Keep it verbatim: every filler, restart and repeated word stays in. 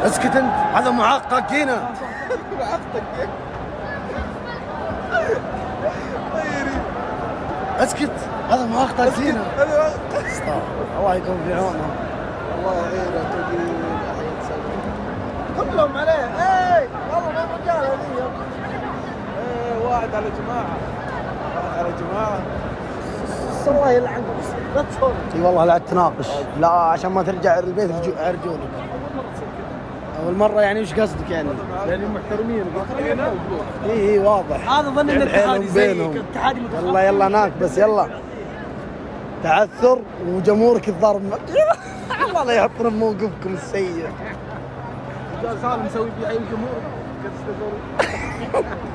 اسكت انت، هذا معقق هنا. معقق. اسكت، هذا معقق هنا. الله يكون في عونه. الله يعينه تقيل. كلهم عليه. ايه والله ما الرجال هذي. ايه واحد على جماعه. واحد على جماعه. الله يلعنك، لا تصور. اي والله لا تناقش، لا عشان ما ترجع البيت ارجولك. اول مره يعني وش قصدك يعني؟ يعني محترمين. اي اي واضح. هذا ظن ان الاتحادي زيك الاتحادي متخصص. يلا يلا هناك بس يلا. تعثر وجمهورك الضرب. الله لا يحطنا بموقفكم السيء. رجال سالم مسوي في عين الجمهور.